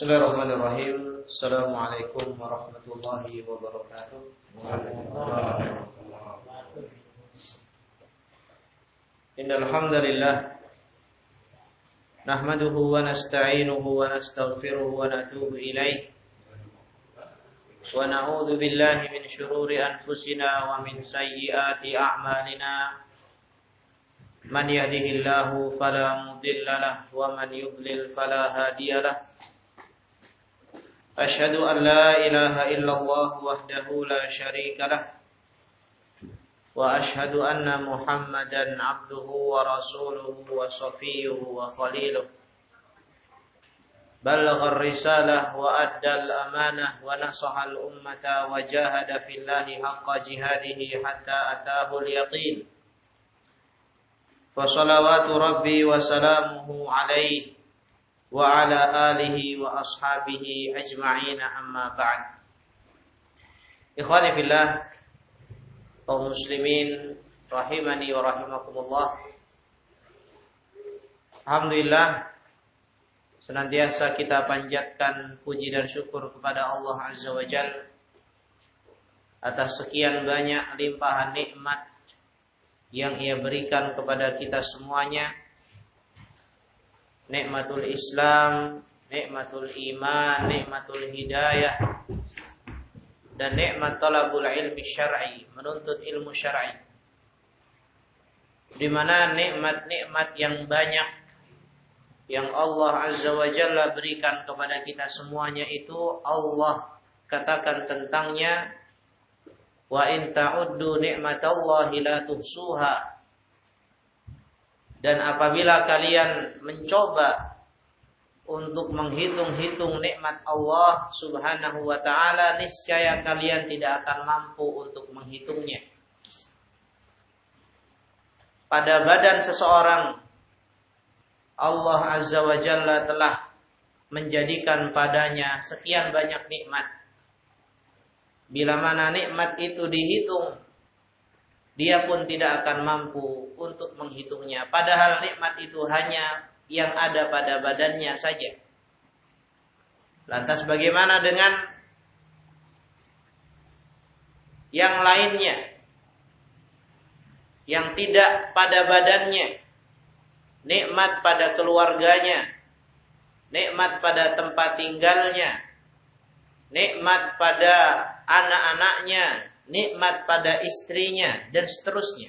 Bismillahirrahmanirrahim. Assalamualaikum warahmatullahi wabarakatuh. Innal hamdalillah nahmaduhu wa nasta'inuhu wa nastaghfiruhu wa natubu ilayh. Wa na'udzu billahi min shururi anfusina wa min sayyiati a'malina. Man yahdihillahu fala mudilla lahu wa man yudlil fala hadiya lahu. Asyhadu an la ilaha illallah wahdahu la syarika lah wa asyhadu anna Muhammadan abduhu wa rasuluhu wa safiyyuhu wa khaliluh. Ballagha ar-risalah wa adda al-amanah wa nasaha al-ummata wa jahada fillahi haqqa jihadihi hatta atahu al-yaqin. Fa salawatu rabbi wa salamuhu alaihi wa ala alihi wa ashabihi ajma'in, amma ba'd. Ikhwani fillah, kaum muslimin rahimani wa rahimakumullah. Alhamdulillah, senantiasa kita panjatkan puji dan syukur kepada Allah Azza wa Jalla atas sekian banyak limpahan nikmat yang Ia berikan kepada kita semuanya. Nikmatul Islam, nikmatul iman, nikmatul hidayah, dan nikmat talabul ilmi syar'i, menuntut ilmu syar'i. Di mana nikmat-nikmat yang banyak yang Allah Azza wa Jalla berikan kepada kita semuanya itu Allah katakan tentangnya, wa in ta'uddu ni'matallahi la tuhsuha. Dan apabila kalian mencoba untuk menghitung-hitung nikmat Allah Subhanahu wa ta'ala, niscaya kalian tidak akan mampu untuk menghitungnya. Pada badan seseorang, Allah Azza wa Jalla telah menjadikan padanya sekian banyak nikmat. Bila mana nikmat itu dihitung, dia pun tidak akan mampu untuk menghitungnya. Padahal nikmat itu hanya yang ada pada badannya saja. Lantas bagaimana dengan yang lainnya, yang tidak pada badannya? Nikmat pada keluarganya, nikmat pada tempat tinggalnya, nikmat pada anak-anaknya, nikmat pada istrinya, dan seterusnya.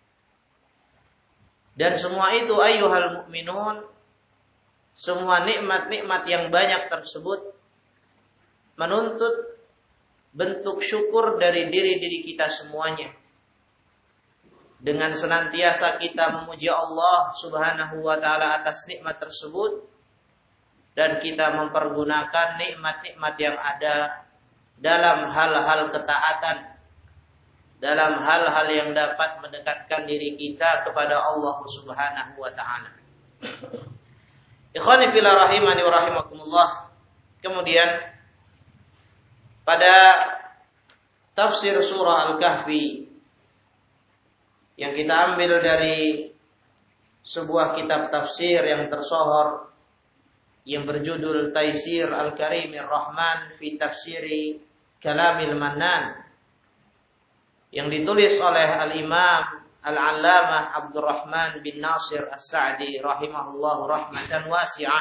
Dan semua itu ayyuhal mu'minun, semua nikmat-nikmat yang banyak tersebut menuntut bentuk syukur dari diri-diri kita semuanya. Dengan senantiasa kita memuji Allah Subhanahu wa ta'ala atas nikmat tersebut, dan kita mempergunakan nikmat-nikmat yang ada dalam hal-hal ketaatan, dalam hal-hal yang dapat mendekatkan diri kita kepada Allah Subhanahu wa ta'ala. Ikhwani fillah rahimani wa rahimakumullah. Kemudian pada tafsir surah Al-Kahfi yang kita ambil dari sebuah kitab tafsir yang tersohor yang berjudul Taisir Al-Karimir Rahman fi Tafsiri Kalamil Mannan, yang ditulis oleh Al-Imam Al-Allamah Abdurrahman bin Nasir As-Sa'di rahimahullahu rahmatan wasi'ah.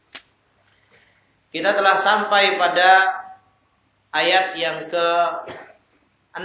Kita telah sampai pada ayat yang ke-6,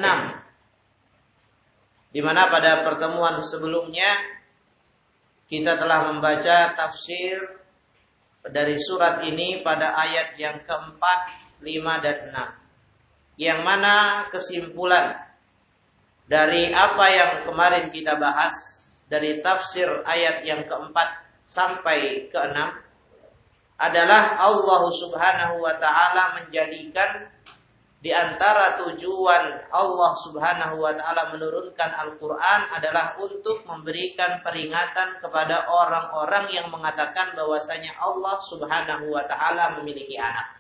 di mana pada pertemuan sebelumnya kita telah membaca tafsir dari surat ini pada ayat yang ke-4, 5, dan 6, yang mana kesimpulan dari apa yang kemarin kita bahas dari tafsir ayat yang ke-4 sampai ke-6 adalah Allah Subhanahu wa ta'ala menjadikan di antara tujuan Allah Subhanahu wa ta'ala menurunkan Al-Quran adalah untuk memberikan peringatan kepada orang-orang yang mengatakan bahwasanya Allah Subhanahu wa ta'ala memiliki anak.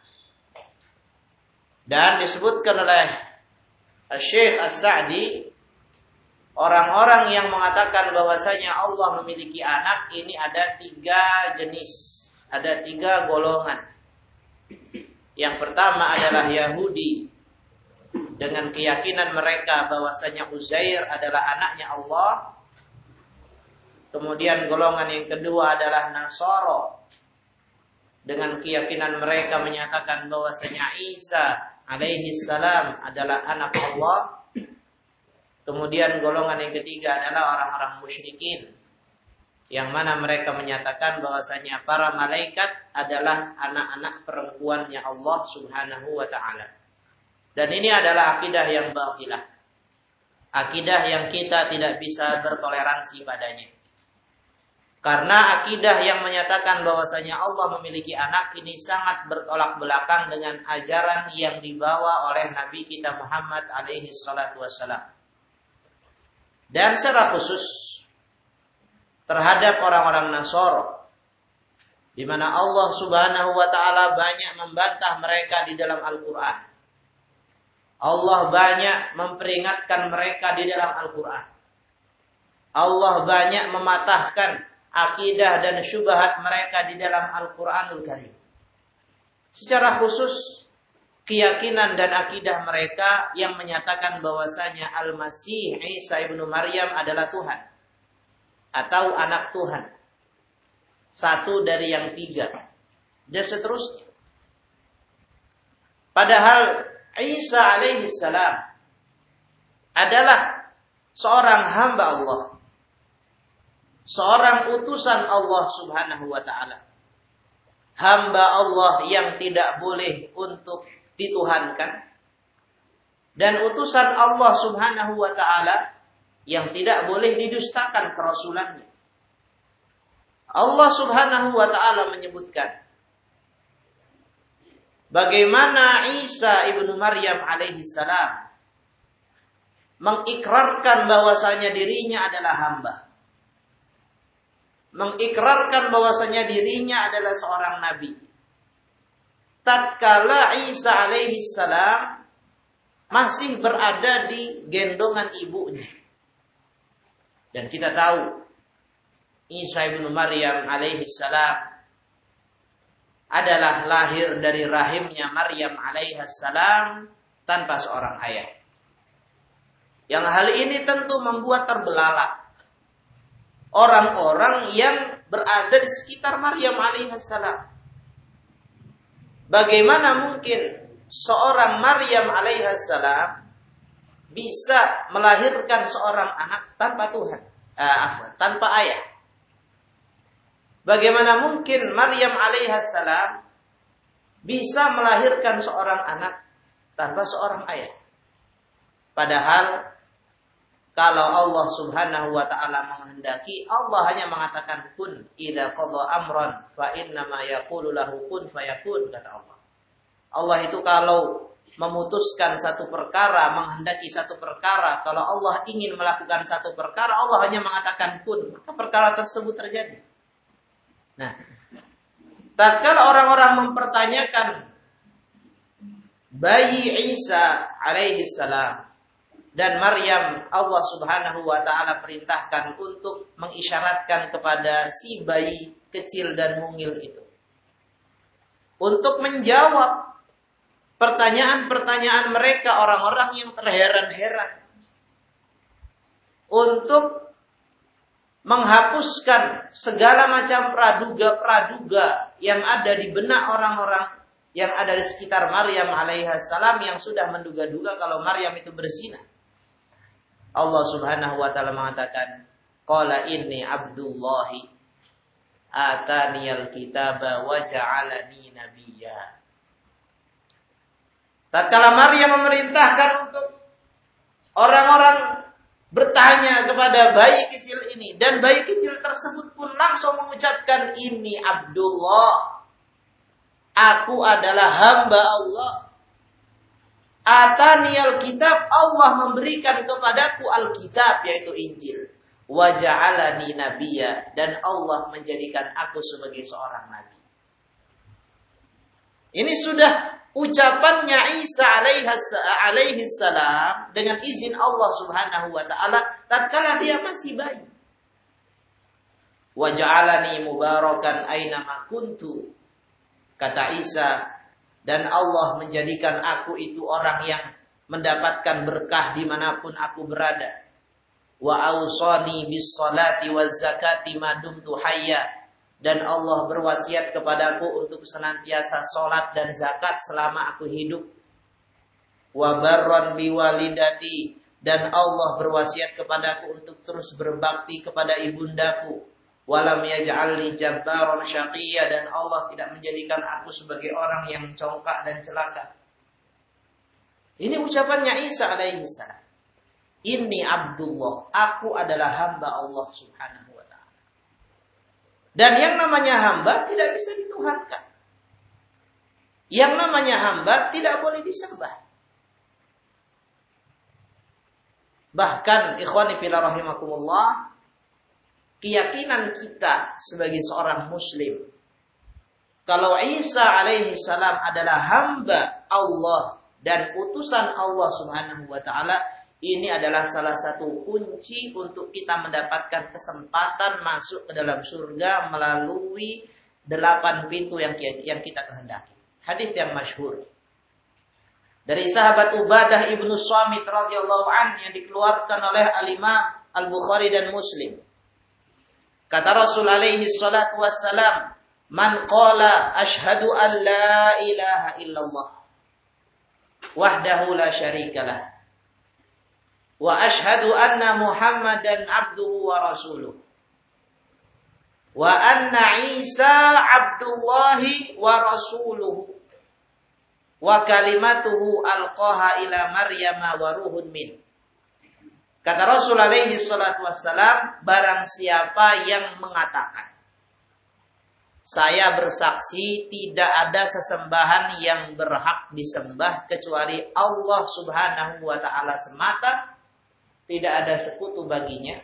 Dan disebutkan oleh Syekh As-Sa'di, orang-orang yang mengatakan bahwasanya Allah memiliki anak ini ada 3 jenis, ada 3 golongan. Yang pertama adalah Yahudi dengan keyakinan mereka bahwasanya Uzair adalah anaknya Allah. Kemudian golongan yang kedua adalah Nasara dengan keyakinan mereka menyatakan bahwasanya Isa alaihi salam adalah anak Allah. Kemudian golongan yang ketiga adalah orang-orang musyrikin yang mana mereka menyatakan bahwasanya para malaikat adalah anak-anak perempuannya Allah Subhanahu wa taala. Dan ini adalah akidah yang batilah. Akidah yang kita tidak bisa bertoleransi padanya. Karena akidah yang menyatakan bahwasanya Allah memiliki anak ini sangat bertolak belakang dengan ajaran yang dibawa oleh Nabi kita Muhammad alaihi salatu wassalam. Dan secara khusus terhadap orang-orang Nasara, di mana Allah Subhanahu wa taala banyak membantah mereka di dalam Al-Qur'an. Allah banyak memperingatkan mereka di dalam Al-Qur'an. Allah banyak mematahkan akidah dan syubhat mereka di dalam Al-Quranul Karim. Secara khusus, keyakinan dan akidah mereka yang menyatakan bahwasanya Al-Masih Isa ibnu Maryam adalah Tuhan. Atau anak Tuhan. Satu dari yang tiga. Dan seterusnya. Padahal Isa alaihi salam adalah seorang hamba Allah. Seorang utusan Allah Subhanahu wa taala. Hamba Allah yang tidak boleh untuk dituhankan. Dan utusan Allah Subhanahu wa taala yang tidak boleh didustakan kerasulannya. Allah Subhanahu wa taala menyebutkan bagaimana Isa ibnu Maryam alaihi salam mengikrarkan bahwasanya dirinya adalah hamba. Mengikrarkan bahwasanya dirinya adalah seorang nabi. Tatkala Isa alaihi salam masih berada di gendongan ibunya. Dan kita tahu Isa ibnu Maryam alaihi salam adalah lahir dari rahimnya Maryam alaihi salam tanpa seorang ayah. Yang hal ini tentu membuat terbelalak orang-orang yang berada di sekitar Maryam alaihissalam. Bagaimana mungkin seorang Maryam alaihissalam bisa melahirkan seorang anak tanpa Tuhan, tanpa ayah? Bagaimana mungkin Maryam alaihissalam bisa melahirkan seorang anak tanpa seorang ayah? Padahal kalau Allah Subhanahu wa taala menghendaki, Allah hanya mengatakan kun idza qada amran fa inna ma yaqulu lahu kun fayakun, kata Allah. Allah itu kalau memutuskan satu perkara, menghendaki satu perkara, kalau Allah ingin melakukan satu perkara, Allah hanya mengatakan kun, maka perkara tersebut terjadi. Nah, tatkala orang-orang mempertanyakan bayi Isa alaihi salam dan Maryam, Allah Subhanahu wa taala perintahkan untuk mengisyaratkan kepada si bayi kecil dan mungil itu untuk menjawab pertanyaan-pertanyaan mereka, orang-orang yang terheran-heran, untuk menghapuskan segala macam praduga-praduga yang ada di benak orang-orang yang ada di sekitar Maryam alaihissalam yang sudah menduga-duga kalau Maryam itu berzina. Allah Subhanahu wa taala mengatakan, qala inni abdullahi ataniyal kitaba wa ja'alani nabiyya. Tatkala Maryam memerintahkan untuk orang-orang bertanya kepada bayi kecil ini, dan bayi kecil tersebut pun langsung mengucapkan, ini Abdullah, aku adalah hamba Allah. Ataniyal kitab, Allah memberikan kepadaku Alkitab, yaitu Injil. Wa ja'alani nabiyya, dan Allah menjadikan aku sebagai seorang nabi. Ini sudah ucapannya Isa alaihi salam dengan izin Allah Subhanahu wa taala tatkala dia masih bayi. Wa ja'alani mubarakan aina ma kuntu. Kata Isa, Dan Allah menjadikan aku itu orang yang mendapatkan berkah dimanapun aku berada. Wa awsani bis salati waz zakati ma dumtu hayya. Dan Allah berwasiat kepadaku untuk senantiasa salat dan zakat selama aku hidup. Wa barran bi walidati. Dan Allah berwasiat kepadaku untuk terus berbakti kepada ibundaku. Walam yaj'alni jabbaran syaqiyya. Dan Allah tidak menjadikan aku sebagai orang yang congkak dan celaka. Ini ucapannya Isa alaihi salam. Inni Abdullah, aku adalah hamba Allah subhanahu wa ta'ala. Dan yang namanya hamba tidak bisa dituhankan. Yang namanya hamba tidak boleh disembah. Bahkan ikhwani fillah rahimakumullah, keyakinan kita sebagai seorang muslim, kalau Isa alaihi salam adalah hamba Allah dan utusan Allah subhanahu wa ta'ala, ini adalah salah satu kunci untuk kita mendapatkan kesempatan masuk ke dalam surga melalui 8 pintu yang kita kehendaki. Hadis yang masyhur dari sahabat Ubadah ibnu Samit radhiyallahu an yang dikeluarkan oleh Al-Imam Al-Bukhari dan Muslim. Kata Rasul alaihi salatu wassalam, "Man qala asyhadu an la ilaha illallah wahdahu la syarikalah wa asyhadu anna Muhammadan abduhu wa rasuluh wa anna Isa abdullahi wa rasuluhu wa kalimatuhu alqaha ila Maryama wa ruhun min." Kata Rasul alaihi salatu wassalam, barang siapa yang mengatakan, saya bersaksi tidak ada sesembahan yang berhak disembah kecuali Allah subhanahu wa ta'ala semata, tidak ada sekutu baginya.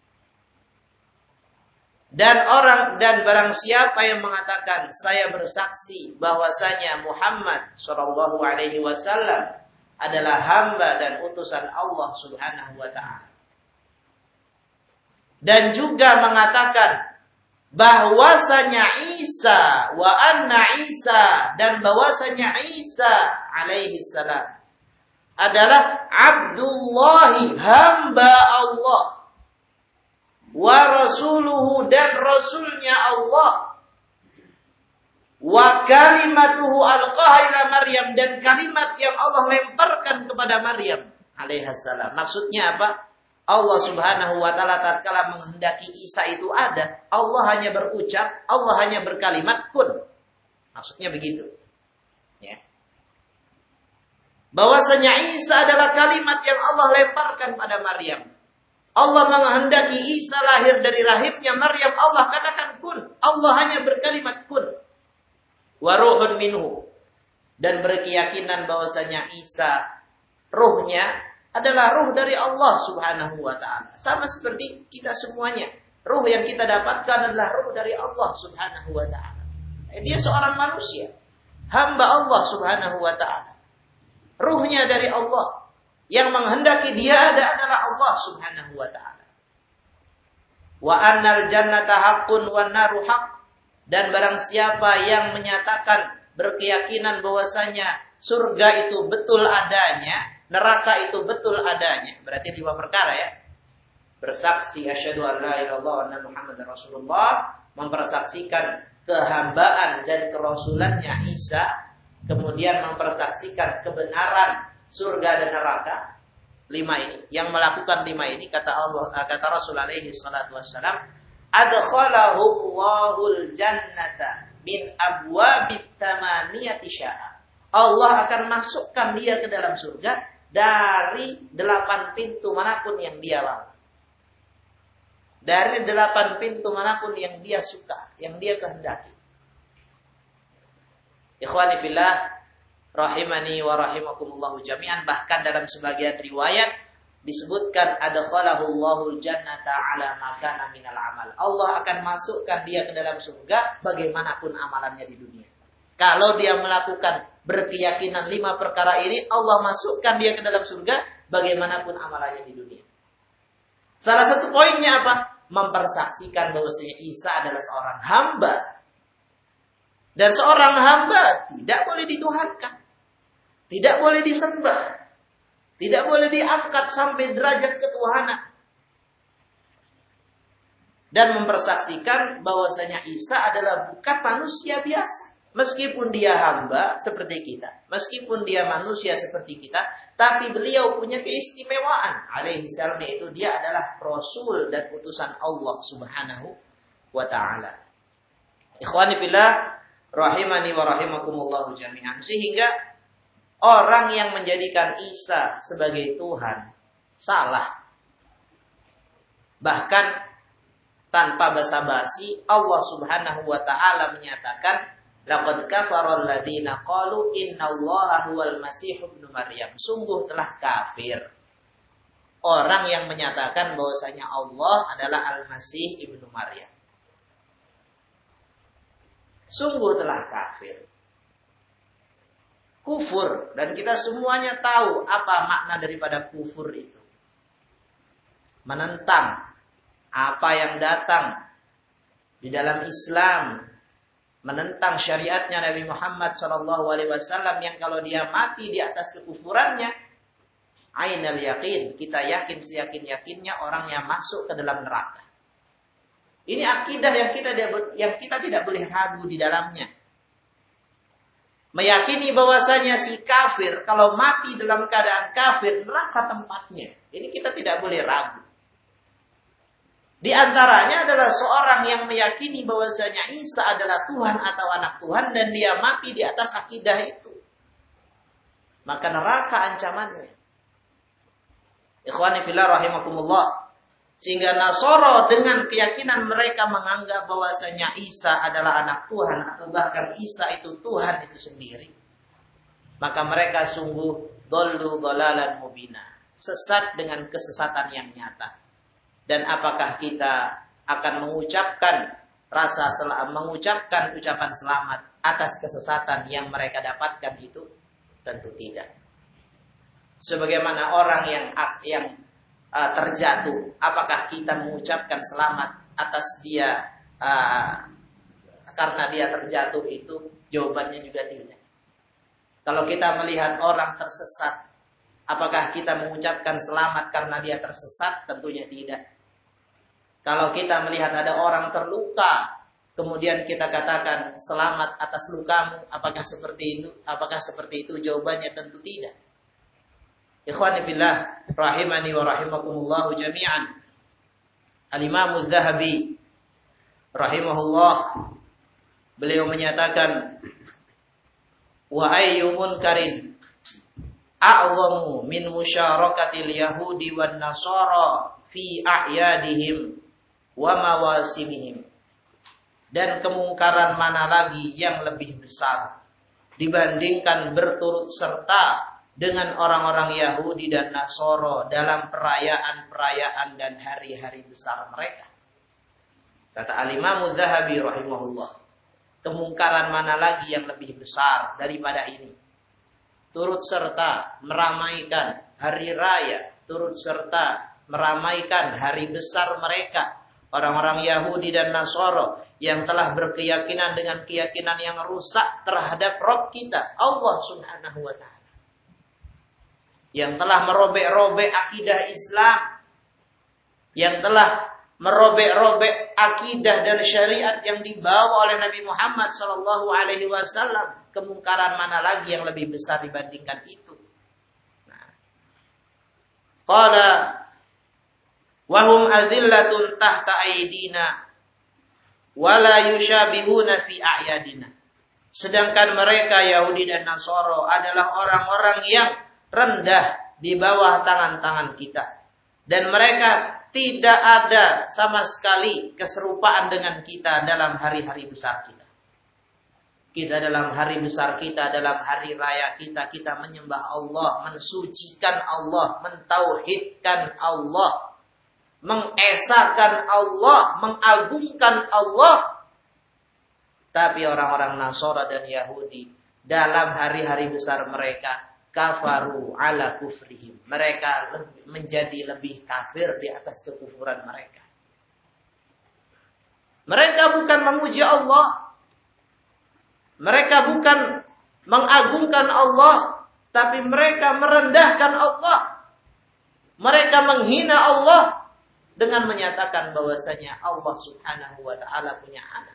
Dan barang siapa yang mengatakan saya bersaksi bahwasanya Muhammad sallallahu alaihi wasallam adalah hamba dan utusan Allah subhanahu wa ta'ala. Dan juga mengatakan bahwasanya Isa wa anna Isa, dan bahwasanya Isa alaihi salam adalah Abdullahi, hamba Allah, wa rasuluhu, dan rasulnya Allah, wa kalimatuhu alqaha ila Maryam, dan kalimat yang Allah lemparkan kepada Maryam alaihi salam. Maksudnya apa? Allah subhanahu wa ta'ala tatkala menghendaki Isa itu ada, Allah hanya berucap, Allah hanya berkalimat kun. Maksudnya begitu. Ya. Bahwasanya Isa adalah kalimat yang Allah lemparkan pada Maryam. Allah menghendaki Isa lahir dari rahimnya Maryam, Allah katakan kun. Allah hanya berkalimat kun. Wa ruhun minhu. Dan berkeyakinan bahwasanya Isa ruhnya adalah ruh dari Allah subhanahu wa ta'ala. Sama seperti kita semuanya. Ruh yang kita dapatkan adalah ruh dari Allah subhanahu wa ta'ala. Dia seorang manusia. Hamba Allah subhanahu wa ta'ala. Ruhnya dari Allah. Yang menghendaki dia adalah Allah subhanahu wa ta'ala. Wa annal jannata haqqun wan naru haqq. Dan barang siapa yang menyatakan berkeyakinan bahwasanya surga itu betul adanya, neraka itu betul adanya. Berarti 5 perkara ya. Bersaksi asyhadu an la ilaha illallah wa anna Muhammadar Rasulullah, mempersaksikan kehambaan dan kerasulannya Isa, kemudian mempersaksikan kebenaran surga dan neraka. 5 ini. Yang melakukan 5 ini kata Rasul alaihi salatu wassalam, adkhalahu Allahul jannata min abwabit tamaniyati sya'a. Allah akan masukkan dia ke dalam surga dari 8 pintu manapun yang dia mau. Dari 8 pintu manapun yang dia suka, yang dia kehendaki. Ikhwani fillah, rahimani wa rahimakumullahu jami'an. Bahkan dalam sebagian riwayat disebutkan adkhalahu Allahul jannata ala ma kana minal amal. Allah akan masukkan dia ke dalam surga bagaimanapun amalannya di dunia. Kalau dia melakukan berkeyakinan 5 perkara ini, Allah masukkan dia ke dalam surga bagaimanapun amalannya di dunia. Salah satu poinnya apa? Mempersaksikan bahwasanya Isa adalah seorang hamba Dan seorang hamba tidak boleh dituhankan. Tidak boleh disembah. Tidak boleh diangkat sampai derajat ketuhanan. Dan mempersaksikan bahwasanya Isa adalah bukan manusia biasa. Meskipun dia hamba seperti kita, meskipun dia manusia seperti kita, tapi beliau punya keistimewaan. Alaihi salam, yaitu dia adalah Rasul dan utusan Allah Subhanahu wa ta'ala. Ikhwani fillah, rahimani wa rahimakumullah jami'an. Sehingga orang yang menjadikan Isa sebagai Tuhan salah. Bahkan tanpa basa-basi Allah Subhanahu wa ta'ala menyatakan, laqad kafara alladziina qalu innallaha huwal masih ibnu Maryam. Sungguh telah kafir orang yang menyatakan bahwasanya Allah adalah Al-Masih ibnu Maryam. Sungguh telah kafir. Kufur, dan kita semuanya tahu apa makna daripada kufur itu. Menentang apa yang datang di dalam Islam, menentang syariatnya Nabi Muhammad SAW yang kalau dia mati di atas kekufurannya, ainal yakin, kita yakin seyakin-yakinnya orang yang masuk ke dalam neraka. Ini akidah yang kita tidak boleh ragu di dalamnya. Meyakini bahwasanya si kafir kalau mati dalam keadaan kafir, neraka tempatnya. Ini kita tidak boleh ragu. Di antaranya adalah seorang yang meyakini bahwasanya Isa adalah Tuhan atau anak Tuhan dan dia mati di atas akidah itu. Maka neraka ancamannya. Ikhwani fillah rahimakumullah. Sehingga Nasara dengan keyakinan mereka menganggap bahwasanya Isa adalah anak Tuhan atau bahkan Isa itu Tuhan itu sendiri. Maka mereka sungguh dhallu dhalalan mubina. Sesat dengan kesesatan yang nyata. Dan apakah kita akan mengucapkan ucapan selamat atas kesesatan yang mereka dapatkan itu? Tentu tidak. Sebagaimana orang yang terjatuh, apakah kita mengucapkan selamat atas dia karena dia terjatuh itu? Jawabannya juga tidak. Kalau kita melihat orang tersesat, apakah kita mengucapkan selamat karena dia tersesat? Tentunya tidak. Kalau kita melihat ada orang terluka, kemudian kita katakan selamat atas lukamu, apakah seperti itu? Apakah seperti itu? Jawabannya tentu tidak. Ikhwani fillah, rahimani wa rahimakumullah jami'an. Al-Imam Az-Zahabi rahimahullah, beliau menyatakan, wa ayyu munkarin a'zamu min musyaarakatil yahudi wan nasara fi a'yadihim wa mawasimihim. Dan kemungkaran mana lagi yang lebih besar dibandingkan berturut serta dengan orang-orang Yahudi dan Nasara dalam perayaan-perayaan dan hari-hari besar mereka. Kata Al-Imam Az-Zahabi rahimahullah, kemungkaran mana lagi yang lebih besar daripada ini? Turut serta meramaikan hari raya, turut serta meramaikan hari besar mereka, orang-orang Yahudi dan Nasara yang telah berkeyakinan dengan keyakinan yang rusak terhadap Rabb kita, Allah Subhanahu wa ta'ala. Yang telah merobek-robek akidah Islam, yang telah merobek-robek akidah dan syariat yang dibawa oleh Nabi Muhammad SAW. Kemungkaran mana lagi yang lebih besar dibandingkan itu? Qala wahum azillatun tahta aidina wala yushabihuna fi a'yadina. Sedangkan mereka Yahudi dan Nasara adalah orang-orang yang rendah di bawah tangan-tangan kita. Dan mereka tidak ada sama sekali keserupaan dengan kita dalam hari-hari besar kita. Kita dalam hari besar kita, dalam hari raya kita, kita menyembah Allah, mensucikan Allah, mentauhidkan Allah, mengesahkan Allah, mengagungkan Allah. Tapi orang-orang Nasara dan Yahudi dalam hari-hari besar mereka kafaru ala kufrihim. Mereka menjadi lebih kafir di atas kekufuran mereka. Mereka bukan memuji Allah. Mereka bukan mengagungkan Allah, tapi mereka merendahkan Allah. Mereka menghina Allah dengan menyatakan bahwasanya Allah Subhanahu wa taala punya anak.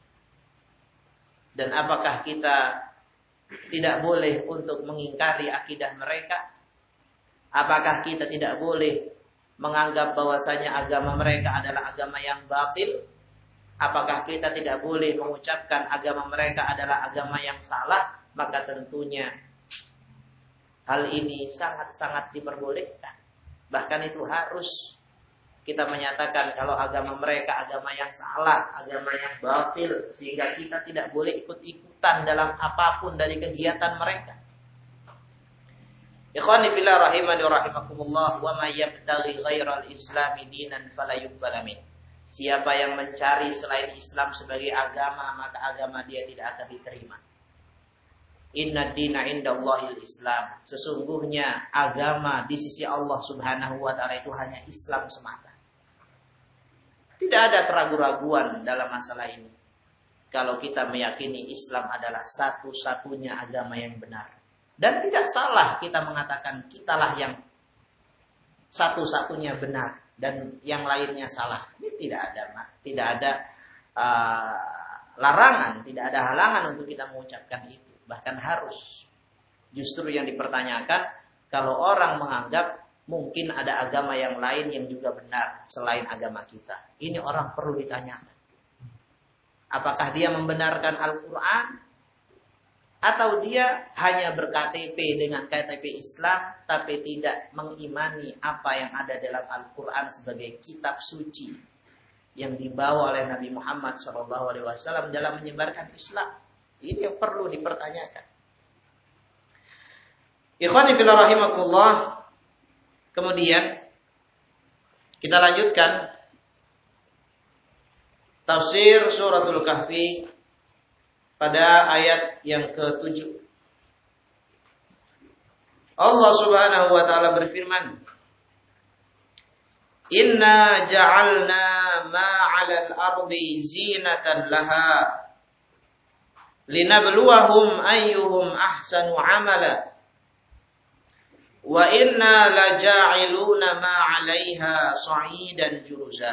Dan apakah kita tidak boleh untuk mengingkari akidah mereka? Apakah kita tidak boleh menganggap bahwasanya agama mereka adalah agama yang batil? Apakah kita tidak boleh mengucapkan agama mereka adalah agama yang salah? Maka tentunya hal ini sangat-sangat diperbolehkan. Bahkan itu harus kita menyatakan kalau agama mereka agama yang salah, agama yang batil, sehingga kita tidak boleh ikut-ikutan dalam apapun dari kegiatan mereka. Ikhwani fillah rahimani wa rahimakumullah, wa may yabtaghi ghairal islami dinan fala yuqbal min. Siapa yang mencari selain Islam sebagai agama, maka agama dia tidak akan diterima. Inna dina indallahil Islam. Sesungguhnya agama di sisi Allah Subhanahu wa taala itu hanya Islam semata. Tidak ada keraguan-raguan dalam masalah ini. Kalau kita meyakini Islam adalah satu-satunya agama yang benar. Dan tidak salah kita mengatakan kitalah yang satu-satunya benar dan yang lainnya salah. Ini tidak ada larangan, tidak ada halangan untuk kita mengucapkan itu. Bahkan harus. Justru yang dipertanyakan kalau orang menganggap mungkin ada agama yang lain yang juga benar selain agama kita. Ini orang perlu ditanyakan. Apakah dia membenarkan Al-Quran? Atau dia hanya ber-KTP dengan KTP Islam, tapi tidak mengimani apa yang ada dalam Al-Quran sebagai kitab suci yang dibawa oleh Nabi Muhammad SAW dalam menyebarkan Islam. Ini yang perlu dipertanyakan. Ikhwani fillah rahimakumullah. Kemudian kita lanjutkan tafsir suratul Kahfi pada ayat yang ke-7. Allah Subhanahu wa taala berfirman, "Inna ja'alna ma 'alal ardi zinatan laha linabluwahum ayyuhum ahsanu 'amala wa inna laja'iluna ma 'alaiha sa'idan juruza."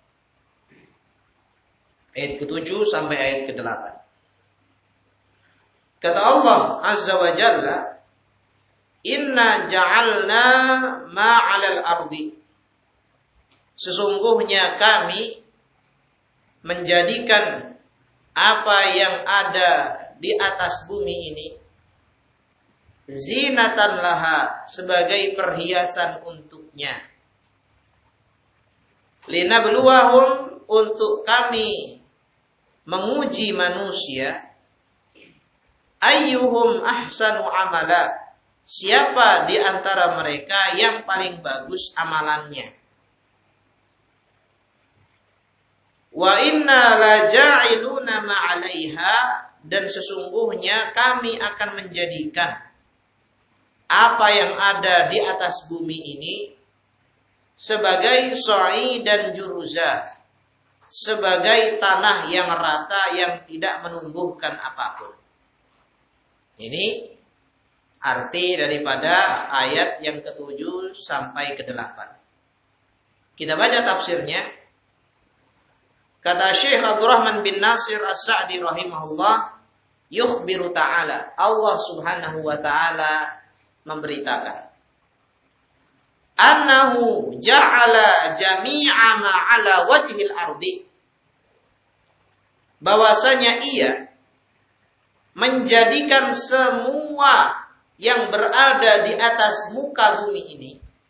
Ayat ke-7 sampai ayat ke-8. Kata Allah Azza wa Jalla, "Inna ja'alna ma 'alal ardi." Sesungguhnya kami menjadikan apa yang ada di atas bumi ini zinatan laha, sebagai perhiasan untuknya. Linabluwahum, untuk kami menguji manusia, ayyuhum ahsanu amala, siapa di antara mereka yang paling bagus amalannya. Wa inna laja'iluna ma'alaiha, dan sesungguhnya kami akan menjadikan apa yang ada di atas bumi ini sebagai sa'i dan juruza, sebagai tanah yang rata yang tidak menumbuhkan apapun. Ini arti daripada ayat yang ke-7 sampai ke-8. Kita baca tafsirnya. Kata Syekh Abdurrahman bin Nasir As-Sa'di rahimahullah, yukhbiru ta'ala, Allah Subhanahu wa ta'ala memberitakan, annahu ja'ala jami'a ma 'ala wajhil ardi, bahwasanya ia menjadikan semua yang berada di atas muka bumi ini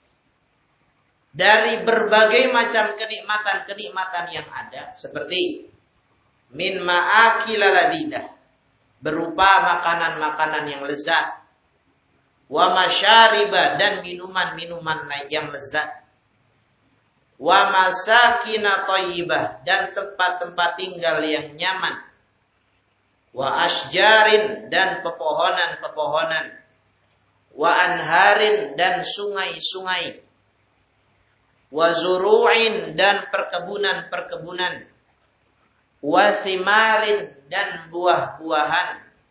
dari berbagai macam kenikmatan-kenikmatan yang ada, seperti min ma'akila ladidah, berupa makanan-makanan yang lezat, wa masyariba, dan minuman-minuman yang lezat, wa masakina thayyibah, dan tempat-tempat tinggal yang nyaman, wa asjarin, dan pepohonan-pepohonan, wa anharin, dan sungai-sungai, wa zuru'in, dan perkebunan-perkebunan, wa thimarin, dan buah-buahan,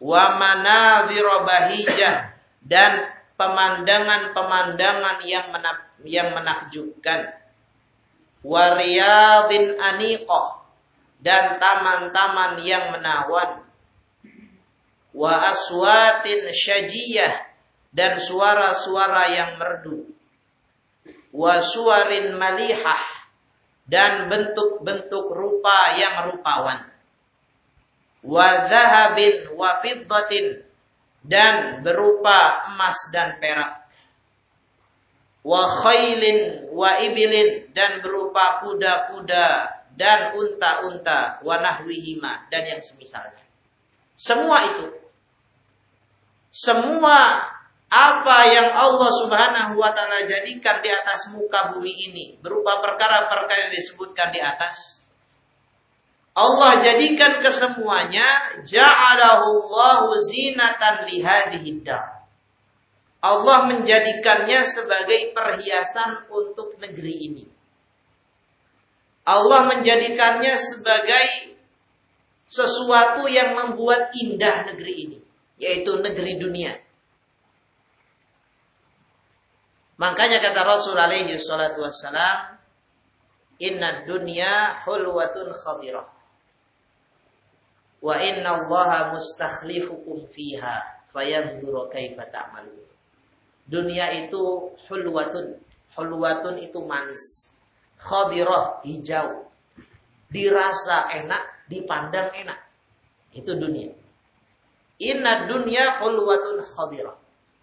wa manadhira bahijah, dan pemandangan-pemandangan yang menakjubkan, wa riyadin aniqah, dan taman-taman yang menawan, wa aswatin syajiyah, dan suara-suara yang merdu, wa suwarin malihah, dan bentuk-bentuk rupa yang rupawan, wa dhahabin wa fiddatin, dan berupa emas dan perak, wa khailin wa ibilin, dan berupa kuda-kuda dan unta-unta, wa nahwihima, dan yang semisalnya. Semua itu, semua apa yang Allah Subhanahu wa taala jadikan di atas muka bumi ini berupa perkara-perkara yang disebutkan di atas, Allah jadikan kesemuanya, ja'alahu Allahu zinatan li hadhihi dar. Allah menjadikannya sebagai perhiasan untuk negeri ini. Allah menjadikannya sebagai sesuatu yang membuat indah negeri ini, yaitu negeri dunia. Makanya kata Rasul alaihi salatu wassalam, inna dunya hulwatun khadirah, wa inna Allaha mustakhlifukum fiha fayanzuru kaifa ta'malun. Dunia itu hulwatun. Hulwatun itu manis. Khadirah, hijau. Dirasa enak, dipandang enak. Itu dunia. Inna dunya hulwatun khadirah.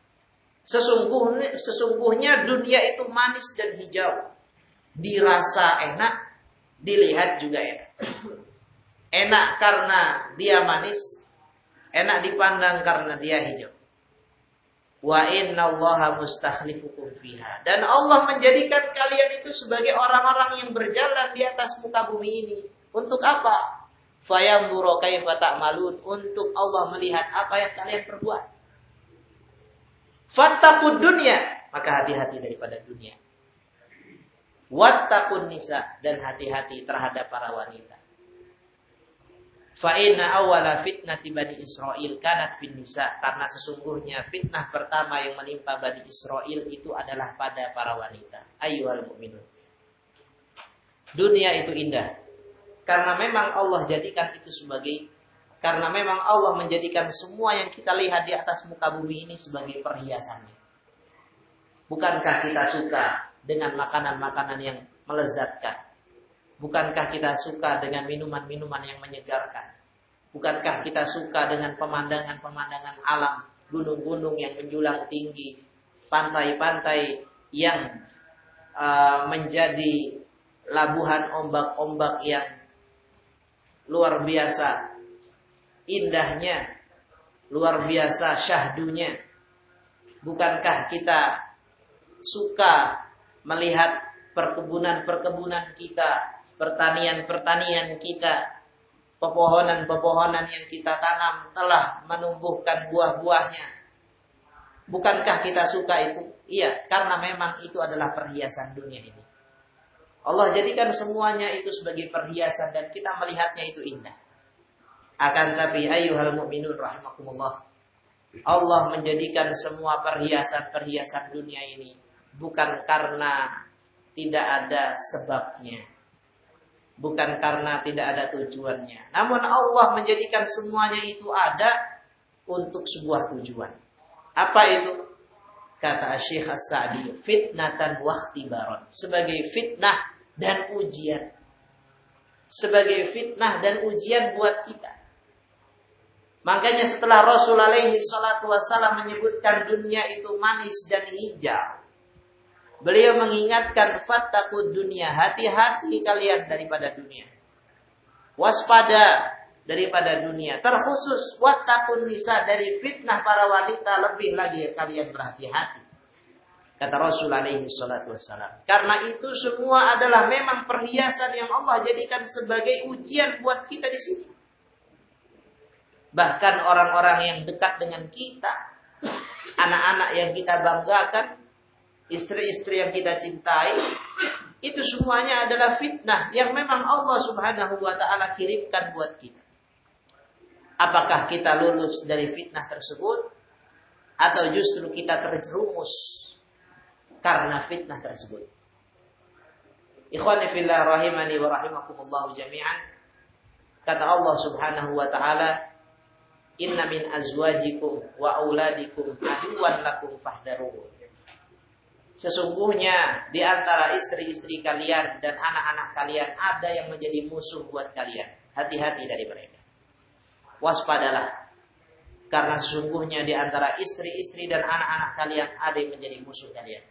Sesungguhnya dunia itu manis dan hijau. Dirasa enak, dilihat juga enak. Enak karena dia manis, enak dipandang karena dia hijau. Wa inna Allaha mustakhlifukum fiha. Dan Allah menjadikan kalian itu sebagai orang-orang yang berjalan di atas muka bumi ini. Untuk apa? Fayanzuru kaifa ta'malun. Untuk Allah melihat apa yang kalian perbuat. Fattaqud dunya, maka hati-hati daripada dunia. Wattaqun nisa, dan hati-hati terhadap para wanita. Fa inna awwala fitnati Bani Israil kanat fin nisa, karena sesungguhnya fitnah pertama yang menimpa Bani Israil itu adalah pada para wanita. Ayyuhal mu'minun. Dunia itu indah karena memang Allah jadikan itu sebagai, karena memang Allah menjadikan semua yang kita lihat di atas muka bumi ini sebagai perhiasannya. Bukankah kita suka dengan makanan-makanan yang melezatkan? Bukankah kita suka dengan minuman-minuman yang menyegarkan? Bukankah kita suka dengan pemandangan-pemandangan alam, gunung-gunung yang menjulang tinggi, pantai-pantai yang menjadi labuhan ombak-ombak yang luar biasa indahnya, luar biasa syahdunya? Bukankah kita suka melihat perkebunan-perkebunan kita, pertanian-pertanian kita, pepohonan-pepohonan yang kita tanam telah menumbuhkan buah-buahnya? Bukankah kita suka itu? Iya, karena memang itu adalah perhiasan dunia ini. Allah jadikan semuanya itu sebagai perhiasan dan kita melihatnya itu indah. Akan tapi ayyuhal mu'minun rahimakumullah, Allah menjadikan semua perhiasan-perhiasan dunia ini bukan karena tidak ada sebabnya, bukan karena tidak ada tujuannya. Namun Allah menjadikan semuanya itu ada untuk sebuah tujuan. Apa itu? Kata Syekh As-Sa'di, fitnatan wa ikhtibaran, sebagai fitnah dan ujian. Sebagai fitnah dan ujian buat kita. Makanya setelah Rasul alaihi salatu wassalam menyebutkan dunia itu manis dan hijau, beliau mengingatkan fattaqud dunia, hati-hati kalian daripada dunia. Waspada daripada dunia. Terkhusus wattaqun nisa, dari fitnah para wanita lebih lagi kalian berhati-hati. Kata Rasul alaihi salatu wassalam. Karena itu semua adalah memang perhiasan yang Allah jadikan sebagai ujian buat kita di sini. Bahkan orang-orang yang dekat dengan kita, anak-anak yang kita banggakan, istri-istri yang kita cintai, itu semuanya adalah fitnah yang memang Allah Subhanahu wa taala kirimkan buat kita. Apakah kita lulus dari fitnah tersebut atau justru kita terjerumus karena fitnah tersebut. Ikhwani fillah rahimani wa rahimakumullah jami'an. Kata Allah Subhanahu wa taala, "Inna min azwajikum wa auladikum aduwwan lakum fahdharuhum." Sesungguhnya di antara istri-istri kalian dan anak-anak kalian ada yang menjadi musuh buat kalian. Hati-hati dari mereka. Waspadalah. Karena sesungguhnya di antara istri-istri dan anak-anak kalian ada yang menjadi musuh kalian.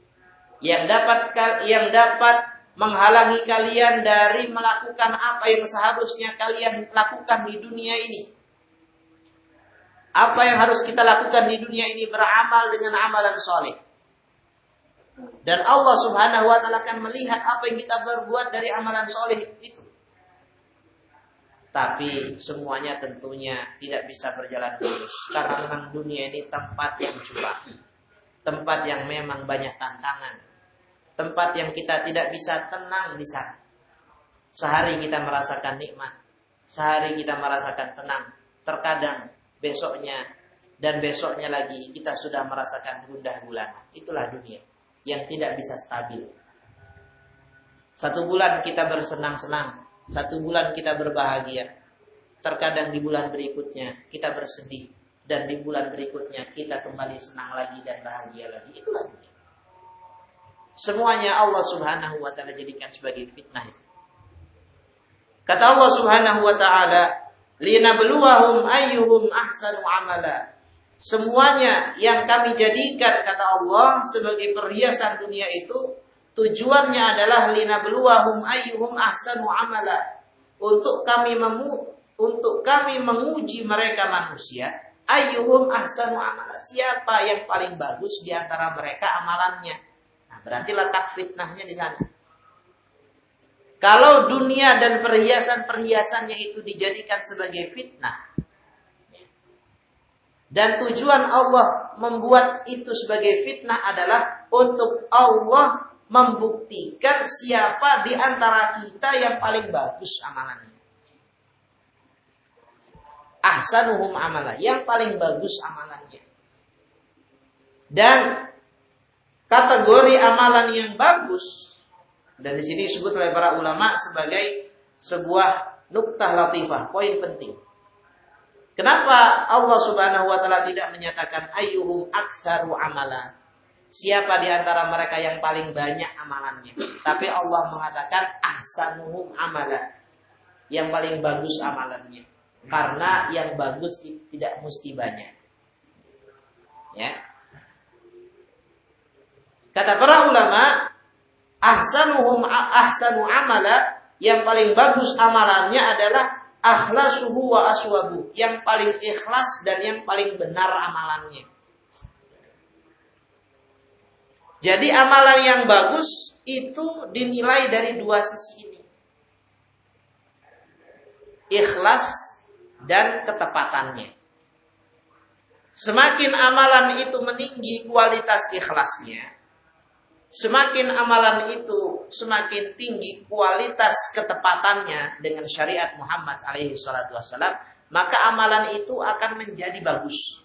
Yang dapat menghalangi kalian dari melakukan apa yang seharusnya kalian lakukan di dunia ini. Apa yang harus kita lakukan di dunia ini? Beramal dengan amalan soleh. Dan Allah Subhanahu wa taala akan melihat apa yang kita berbuat dari amalan soleh itu. Tapi semuanya tentunya tidak bisa berjalan mulus. Karena memang dunia ini tempat yang curang. Tempat yang memang banyak tantangan. Tempat yang kita tidak bisa tenang di sana. Sehari kita merasakan nikmat. Sehari kita merasakan tenang. Terkadang besoknya dan besoknya lagi kita sudah merasakan gundah gulana. Itulah dunia yang tidak bisa stabil. 1 bulan kita bersenang-senang. 1 bulan kita berbahagia. Terkadang di bulan berikutnya kita bersedih. Dan di bulan berikutnya kita kembali senang lagi dan bahagia lagi. Itulah dunia. Semuanya Allah Subhanahu wa ta'ala jadikan sebagai fitnah itu. Kata Allah Subhanahu wa ta'ala, "Linabluwahum ayyuhum ahsanu amala." Semuanya yang kami jadikan, kata Allah, sebagai perhiasan dunia itu, tujuannya adalah linabluwahum ayyuhum ahsanu amala. Untuk kami menguji mereka manusia, ayyuhum ahsanu amala. Siapa yang paling bagus di antara mereka amalannya? Nah, berarti letak fitnahnya di sana. Kalau dunia dan perhiasan-perhiasannya itu dijadikan sebagai fitnah, dan tujuan Allah membuat itu sebagai fitnah adalah untuk Allah membuktikan siapa di antara kita yang paling bagus amalannya. Ahsanuhum amala, yang paling bagus amalannya. Dan kategori amalan yang bagus, dan di sini disebut oleh para ulama sebagai sebuah nuktah latifah, poin penting. Kenapa Allah Subhanahu wa taala tidak menyatakan ayyuhum aktsaru amala? Siapa di antara mereka yang paling banyak amalannya? Tapi Allah mengatakan ahsanuhum amala, yang paling bagus amalannya. Karena yang bagus tidak mesti banyak. Ya. Kata para ulama, ahsanu amala, yang paling bagus amalannya adalah akhlasuhu wa aswabu, yang paling ikhlas dan yang paling benar amalannya. Jadi amalan yang bagus itu dinilai dari 2 sisi ini. Ikhlas dan ketepatannya. Semakin amalan itu meninggi kualitas ikhlasnya, semakin amalan itu semakin tinggi kualitas ketepatannya dengan syariat Muhammad alaihi salatu wassalam, maka amalan itu akan menjadi bagus.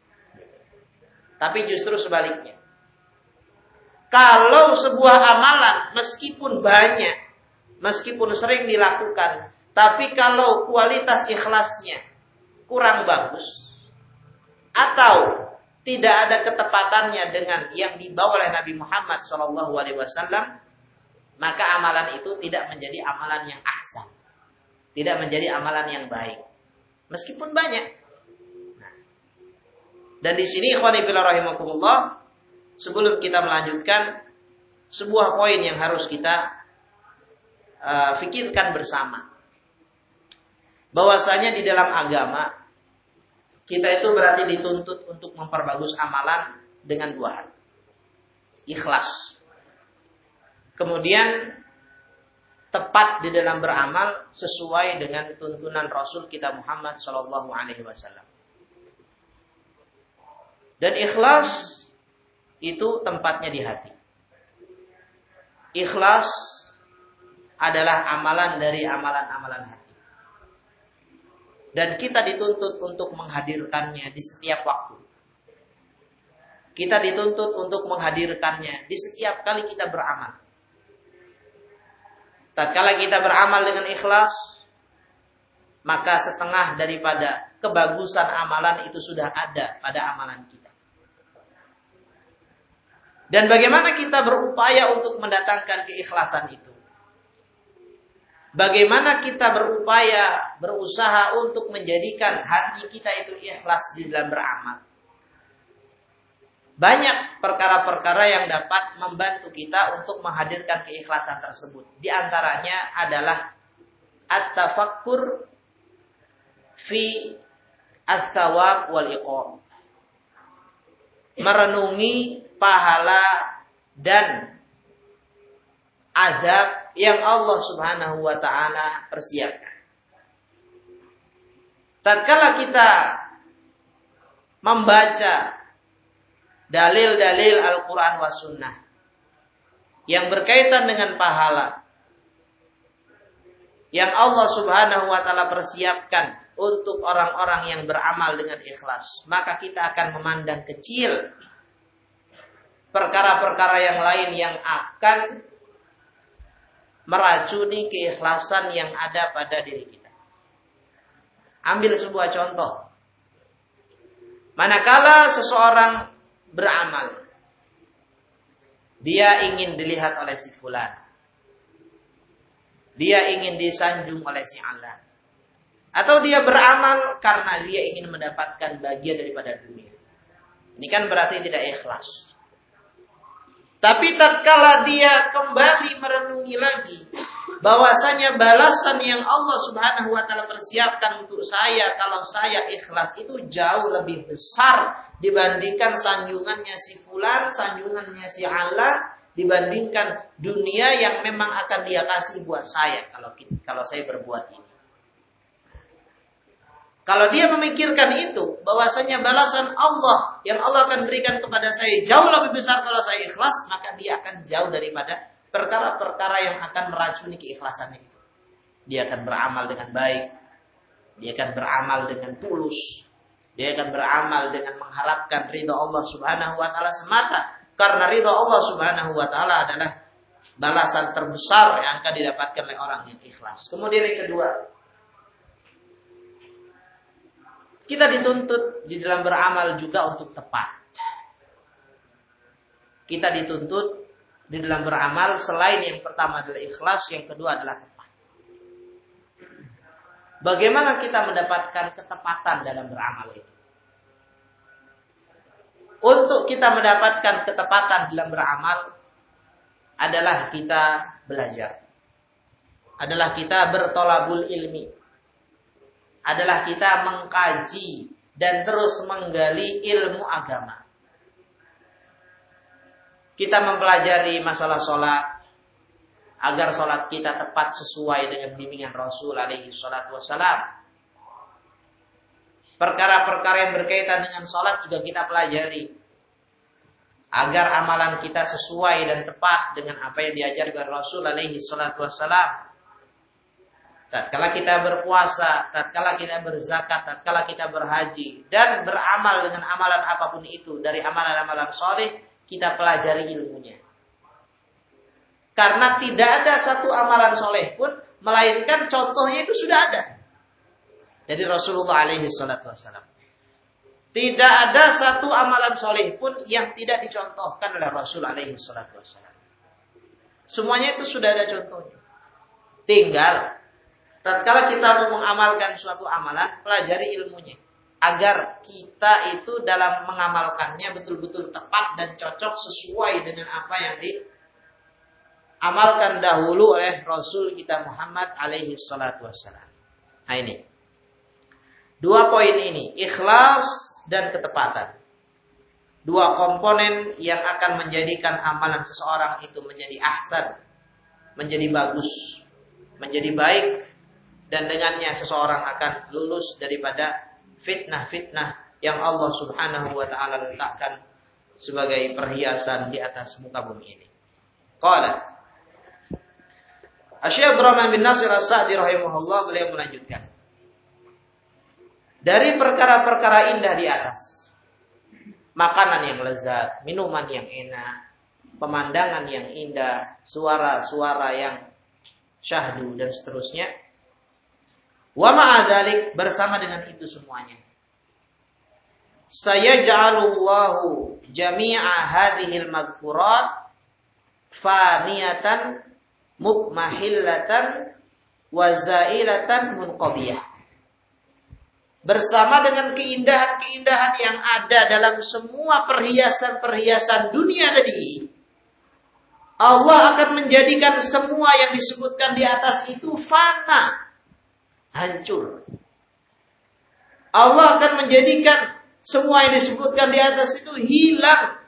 Tapi justru sebaliknya. Kalau sebuah amalan meskipun banyak, meskipun sering dilakukan, tapi kalau kualitas ikhlasnya kurang bagus, atau tidak ada ketepatannya dengan yang dibawa oleh Nabi Muhammad SAW, maka amalan itu tidak menjadi amalan yang ahsan, tidak menjadi amalan yang baik, meskipun banyak. Nah, dan di sini ikhwani fillah rahimakumullah, sebelum kita melanjutkan, sebuah poin yang harus kita fikirkan bersama, bahwasanya di dalam agama kita itu berarti dituntut untuk memperbagus amalan dengan 2 hal. Ikhlas. Kemudian tepat di dalam beramal sesuai dengan tuntunan Rasul kita Muhammad SAW. Dan ikhlas itu tempatnya di hati. Ikhlas adalah amalan dari amalan-amalan hati. Dan kita dituntut untuk menghadirkannya di setiap waktu. Kita dituntut untuk menghadirkannya di setiap kali kita beramal. Tatkala kita beramal dengan ikhlas, maka setengah daripada kebagusan amalan itu sudah ada pada amalan kita. Dan bagaimana kita berupaya untuk mendatangkan keikhlasan itu? Bagaimana kita berusaha untuk menjadikan hati kita itu ikhlas di dalam beramal? Banyak perkara-perkara yang dapat membantu kita untuk menghadirkan keikhlasan tersebut. Di antaranya adalah at-tafakkur fi ats-tsawab wal iqam. Merenungi pahala dan azab yang Allah Subhanahu wa taala persiapkan. Tatkala kita membaca dalil-dalil Al-Qur'an wa Sunnah yang berkaitan dengan pahala yang Allah Subhanahu wa taala persiapkan untuk orang-orang yang beramal dengan ikhlas, maka kita akan memandang kecil perkara-perkara yang lain yang akan meracuni keikhlasan yang ada pada diri kita. Ambil sebuah contoh. Manakala seseorang beramal, dia ingin dilihat oleh si fulan, dia ingin disanjung oleh si alan, atau dia beramal karena dia ingin mendapatkan bagian daripada dunia. Ini kan berarti tidak ikhlas. Tapi tatkala dia kembali merenungi lagi bahwasanya balasan yang Allah Subhanahu wa taala persiapkan untuk saya kalau saya ikhlas itu jauh lebih besar dibandingkan sanjungannya si fulan, sanjungannya si alan, dibandingkan dunia yang memang akan dia kasih buat saya kalau saya berbuat ini. Kalau dia memikirkan itu, bahwasanya balasan Allah yang Allah akan berikan kepada saya jauh lebih besar kalau saya ikhlas, maka dia akan jauh daripada perkara-perkara yang akan meracuni keikhlasannya itu. Dia akan beramal dengan baik, dia akan beramal dengan tulus, dia akan beramal dengan mengharapkan ridha Allah Subhanahu wa taala semata, karena ridha Allah Subhanahu wa taala adalah balasan terbesar yang akan didapatkan oleh orang yang ikhlas. Kemudian yang kedua, kita dituntut di dalam beramal juga untuk tepat. Kita dituntut di dalam beramal selain yang pertama adalah ikhlas, yang kedua adalah tepat. Bagaimana kita mendapatkan ketepatan dalam beramal itu? Untuk kita mendapatkan ketepatan dalam beramal adalah kita belajar. Adalah kita bertolabul ilmi. Adalah kita mengkaji dan terus menggali ilmu agama. Kita mempelajari masalah sholat agar sholat kita tepat sesuai dengan bimbingan Rasul alaihi salatu wassalam. Perkara-perkara yang berkaitan dengan sholat juga kita pelajari agar amalan kita sesuai dan tepat dengan apa yang diajarkan Rasul alaihi salatu wassalam. Tatkala kita berpuasa, tatkala kita berzakat, tatkala kita berhaji dan beramal dengan amalan apapun itu dari amalan-amalan soleh, kita pelajari ilmunya. Karena tidak ada satu amalan soleh pun melainkan contohnya itu sudah ada dari Rasulullah alaihi salatu wassalam. Tidak ada satu amalan soleh pun yang tidak dicontohkan oleh Rasul alaihi salatu wassalam. Semuanya itu sudah ada contohnya. Tinggal tatkala kita mau mengamalkan suatu amalan, pelajari ilmunya. Agar kita itu dalam mengamalkannya betul-betul tepat dan cocok sesuai dengan apa yang diamalkan dahulu oleh Rasul kita Muhammad alaihi salatu wassalam. Nah ini. Dua poin ini, ikhlas dan ketepatan. Dua komponen yang akan menjadikan amalan seseorang itu menjadi ahsan, menjadi bagus, menjadi baik, dan dengannya seseorang akan lulus daripada fitnah-fitnah yang Allah Subhanahu wa taala letakkan sebagai perhiasan di atas muka bumi ini. Qala Asy-Syaikh Abdurrahman bin Nasir As-Sa'di rahimahullah, beliau melanjutkan. dari perkara-perkara indah di atas. Makanan yang lezat, minuman yang enak, pemandangan yang indah, suara-suara yang syahdu dan seterusnya. Wa ma'adzalik, bersama dengan itu semuanya, sayaj'alullahu jami'a hadhil madhkurat faniyatan mukmahillatan wa zailatan munqadhiyah. Bersama dengan keindahan-keindahan yang ada dalam semua perhiasan-perhiasan dunia tadi, Allah akan menjadikan semua yang disebutkan di atas itu fana, hancur. Allah akan menjadikan semua yang disebutkan di atas itu hilang.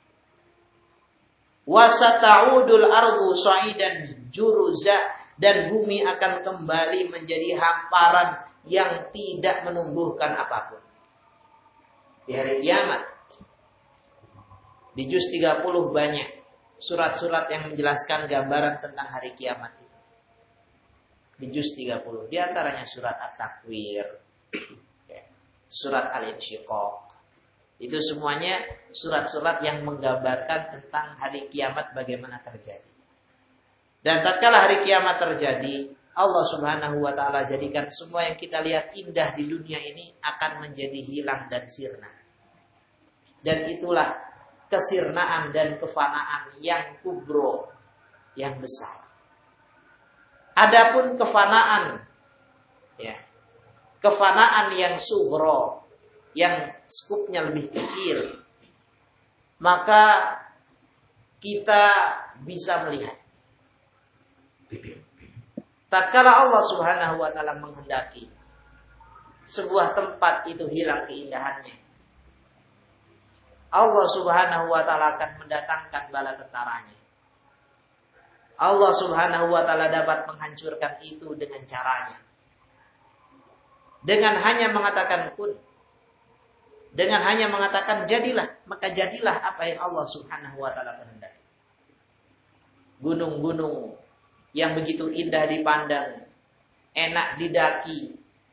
Wasata'udul ardu sa'idan juruza, dan bumi akan kembali menjadi hamparan yang tidak menumbuhkan apapun. Di hari kiamat, di juz 30 banyak surat-surat yang menjelaskan gambaran tentang hari kiamat itu. Di juz 30, di antaranya surat At-Takwir, surat Al-Insyiqaq. Itu semuanya surat-surat yang menggambarkan tentang hari kiamat bagaimana terjadi. Dan tatkala hari kiamat terjadi, Allah Subhanahu wa taala jadikan semua yang kita lihat indah di dunia ini akan menjadi hilang dan sirna. Dan itulah kesirnaan dan kefanaan yang kubro, yang besar. Adapun kefanaan, ya, kefanaan yang sugro, yang skupnya lebih kecil, maka kita bisa melihat tatkala Allah Subhanahu wa taala menghendaki sebuah tempat itu hilang keindahannya, Allah Subhanahu wa taala akan mendatangkan bala tentaranya. Allah Subhanahu wa taala dapat menghancurkan itu dengan caranya. Dengan hanya mengatakan kun, dengan hanya mengatakan jadilah, maka jadilah apa yang Allah Subhanahu wa taala kehendaki. Gunung-gunung yang begitu indah dipandang, enak didaki,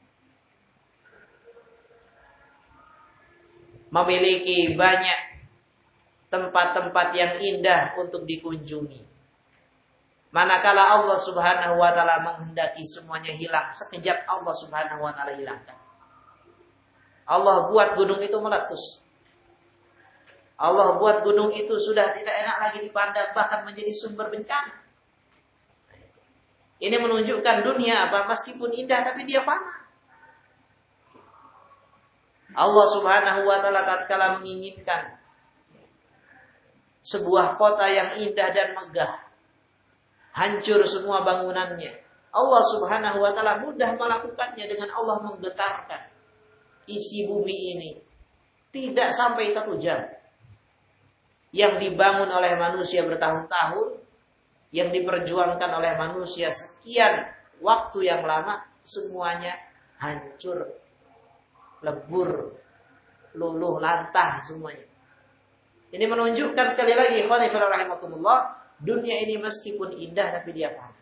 memiliki banyak tempat-tempat yang indah untuk dikunjungi. Manakala Allah Subhanahu wa taala menghendaki semuanya hilang, sekejap Allah Subhanahu wa taala hilangkan. Allah buat gunung itu meletus. Allah buat gunung itu sudah tidak enak lagi dipandang, bahkan menjadi sumber bencana. Ini menunjukkan dunia apa? Meskipun indah tapi dia fana. Allah Subhanahu wa taala tatkala menginginkan sebuah kota yang indah dan megah, hancur semua bangunannya, Allah Subhanahu wa taala mudah melakukannya dengan Allah menggetarkan isi bumi ini. Tidak sampai 1 jam. Yang dibangun oleh manusia bertahun-tahun, yang diperjuangkan oleh manusia sekian waktu yang lama, semuanya hancur, lebur, luluh lantah semuanya. Ini menunjukkan sekali lagi, ikhwani fillah rahimakumullah, dunia ini meskipun indah tapi dia fana.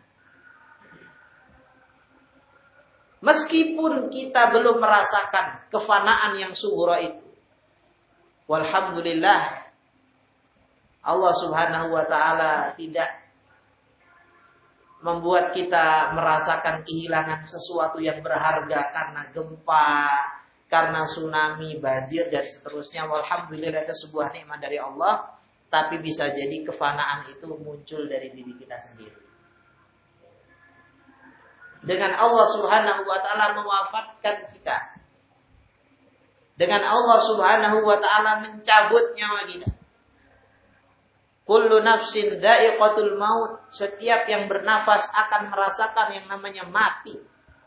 Meskipun kita belum merasakan kefanaan yang sughra itu, walhamdulillah, Allah Subhanahu wa taala tidak membuat kita merasakan kehilangan sesuatu yang berharga karena gempa, karena tsunami, banjir, dan seterusnya. Walhamdulillah, itu sebuah nikmat dari Allah. Tapi bisa jadi kefanaan itu muncul dari diri kita sendiri. Dengan Allah Subhanahu wa taala mewafatkan kita, dengan Allah Subhanahu wa taala mencabut nyawa kita. Kullu nafsin dha'iqatul maut. Setiap yang bernafas akan merasakan yang namanya mati.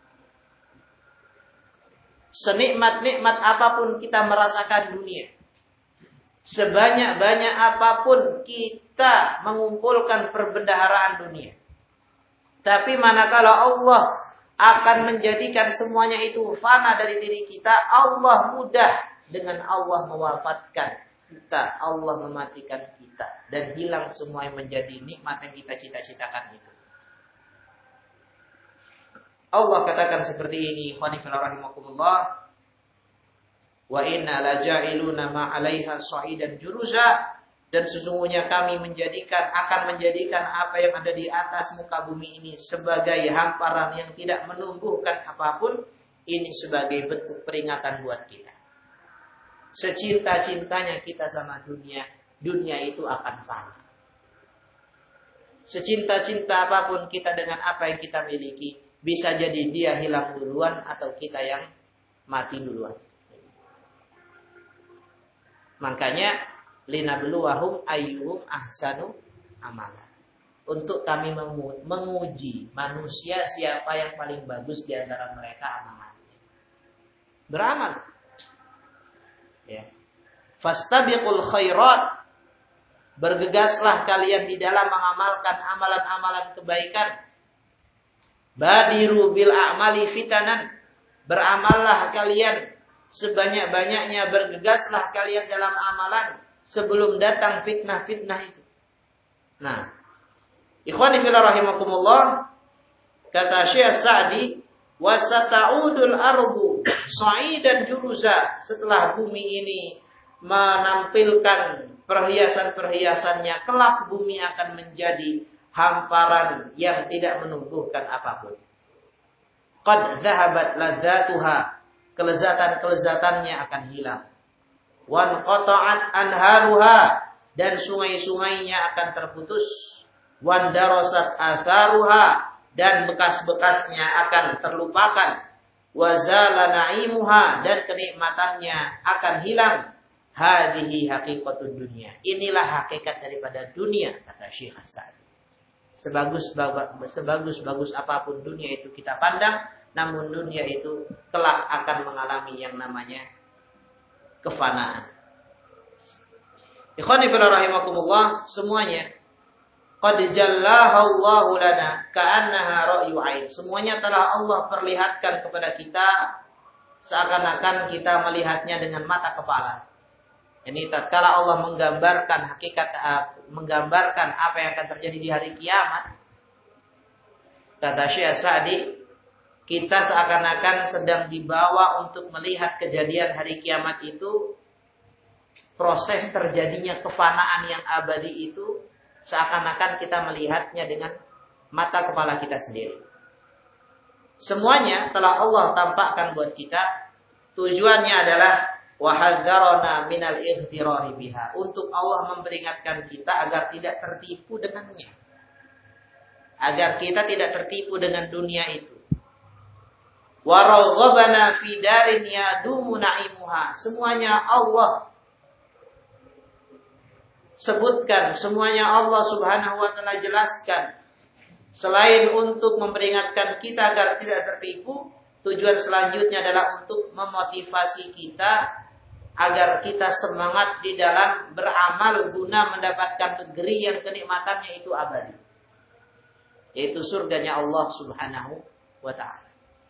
Senikmat-nikmat apapun kita merasakan dunia, sebanyak-banyak apapun kita mengumpulkan perbendaharaan dunia, tapi manakala Allah akan menjadikan semuanya itu fana dari diri kita, Allah mudah dengan Allah mewafatkan kita, Allah mematikan kita, dan hilang semua yang menjadi nikmat yang kita cita-citakan itu. Allah katakan seperti ini, ikhwani fillah rahimakumullah, Wa inna laja'iluna ma 'alaiha shahidan juruza, dan sesungguhnya kami akan menjadikan apa yang ada di atas muka bumi ini sebagai hamparan yang tidak menumbuhkan apapun. Ini sebagai bentuk peringatan buat kita. Secinta-cintanya kita sama dunia, dunia itu akan fana. Secinta-cinta apapun kita dengan apa yang kita miliki, bisa jadi dia hilang duluan atau kita yang mati duluan. Makanya linabluwahum ayyuhum ahsanu amala. Untuk kami menguji manusia siapa yang paling bagus di antara mereka amalannya. Beramal. Ya. Fastabiqul khairat. Bergegaslah kalian di dalam mengamalkan amalan-amalan kebaikan. Badiru bil a'mali fitanan. Beramallah kalian sebanyak-banyaknya, bergegaslah kalian dalam amalan sebelum datang fitnah-fitnah itu. Nah, ikhwani fillah rahimakumullah, kata Syekh Sa'di, wa sata'udul ardu sa'idan juruza. Setelah bumi ini menampilkan perhiasan-perhiasannya, kelak bumi akan menjadi hamparan yang tidak menumbuhkan apapun. Qad dhahabat ladzatuha, kelezatan-kelezatannya akan hilang. Wan qata'at anharuha, dan sungai-sungainya akan terputus. Wan darasat atharuha, dan bekas-bekasnya akan terlupakan. Wa zala na'imuha, dan kenikmatannya akan hilang. Hadhihi haqiqatud dunya. Inilah hakikat daripada dunia, kata Syekh Hasan. Sebagus-bagus apapun dunia itu kita pandang, namun dunia itu kelak akan mengalami yang namanya kefanaan. Ikhwani fillah rahimakumullah, semuanya qad jallaha Allahu lana ka'annaha ra'yu 'ain. Semuanya telah Allah perlihatkan kepada kita seakan-akan kita melihatnya dengan mata kepala. Ini tatkala Allah menggambarkan hakikat, menggambarkan apa yang akan terjadi di hari kiamat. Kata Syekh Sa'di, kita seakan-akan sedang dibawa untuk melihat kejadian hari kiamat itu, proses terjadinya kefanaan yang abadi itu, seakan-akan kita melihatnya dengan mata kepala kita sendiri. Semuanya telah Allah tampakkan buat kita. Tujuannya adalah wahadzarana minal ightirari biha, untuk Allah memperingatkan kita agar tidak tertipu dengannya, agar kita tidak tertipu dengan dunia itu. Waraghabana fi darin yadumu na'imuha. Semuanya Allah sebutkan, semuanya Allah Subhanahu wa taala jelaskan. Selain untuk memperingatkan kita agar tidak tertipu, tujuan selanjutnya adalah untuk memotivasi kita agar kita semangat di dalam beramal guna mendapatkan negeri yang kenikmatannya itu abadi, yaitu surganya Allah Subhanahu wa taala.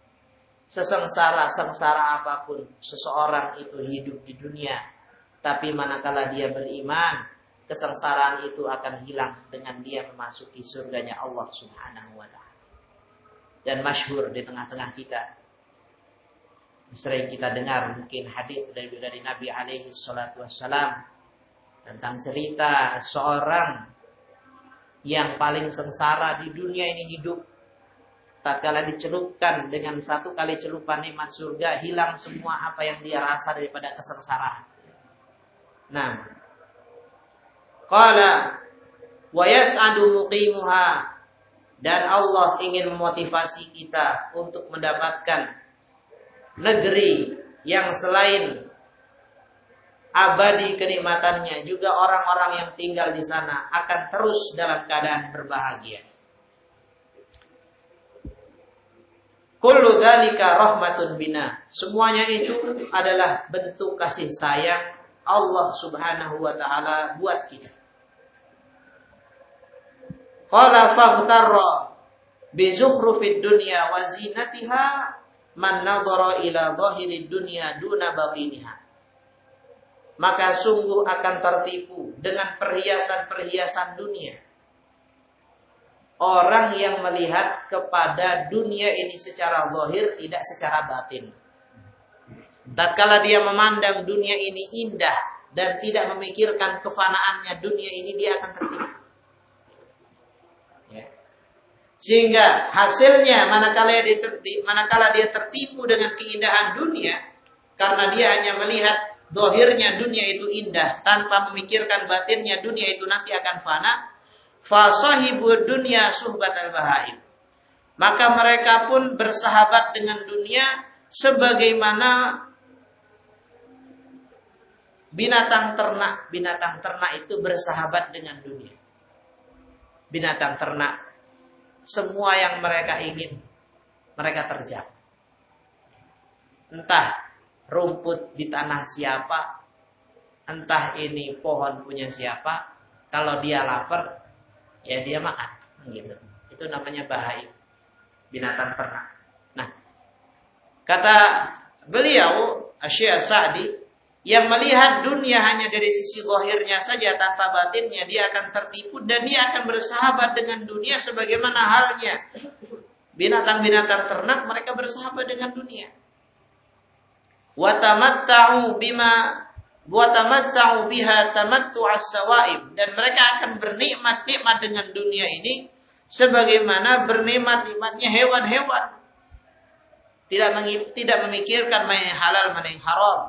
Sesengsara apapun seseorang itu hidup di dunia, tapi manakala dia beriman, kesengsaraan itu akan hilang dengan dia memasuki surganya Allah Subhanahu wa taala. Dan masyhur di tengah-tengah kita, sering kita dengar mungkin hadis dari Nabi alaihi salatu wassalam tentang cerita seorang yang paling sengsara di dunia ini hidup. Tatkala dicelupkan dengan satu kali celupan nikmat surga, hilang semua apa yang dia rasa daripada kesengsaraan. Nah, qala wa yas'adu muqimuha, dan Allah ingin memotivasi kita untuk mendapatkan negeri yang selain abadi kenikmatannya, juga orang-orang yang tinggal di sana akan terus dalam keadaan berbahagia. Kullu dzalika rahmatun bina. Semuanya itu adalah bentuk kasih sayang Allah Subhanahu wa taala buat kita. Qala faghtarra bi zukhrufid dunya wa zinatiha man nadhara ila zahirid dunya duna batiniha. Maka sungguh akan tertipu dengan perhiasan-perhiasan dunia orang yang melihat kepada dunia ini secara zahir, tidak secara batin. Tatkala dia memandang dunia ini indah dan tidak memikirkan kefanaannya dunia ini, dia akan tertipu. Ya. Sehingga hasilnya manakala dia tertipu dengan keindahan dunia, karena dia hanya melihat zahirnya dunia itu indah tanpa memikirkan batinnya dunia itu nanti akan fana, fa sahibud dunya suhbatal bahaim. Maka mereka pun bersahabat dengan dunia sebagaimana binatang ternak. Binatang ternak itu bersahabat dengan dunia. Binatang ternak, semua yang mereka ingin, mereka terjang. Entah rumput di tanah siapa, entah ini pohon punya siapa, kalau dia lapar, ya dia makan. Gitu. Itu namanya bahaim, binatang ternak. Nah, kata beliau, Asy-Syaikh Sa'di, yang melihat dunia hanya dari sisi zahirnya saja tanpa batinnya, dia akan tertipu dan dia akan bersahabat dengan dunia sebagaimana halnya binatang-binatang ternak, mereka bersahabat dengan dunia. Wa tamatta'u biha tamattu'as sawaib, dan mereka akan bernikmat-nikmat dengan dunia ini sebagaimana bernikmat-nikmatnya hewan-hewan. Tidak memikirkan mana yang halal, mana yang haram.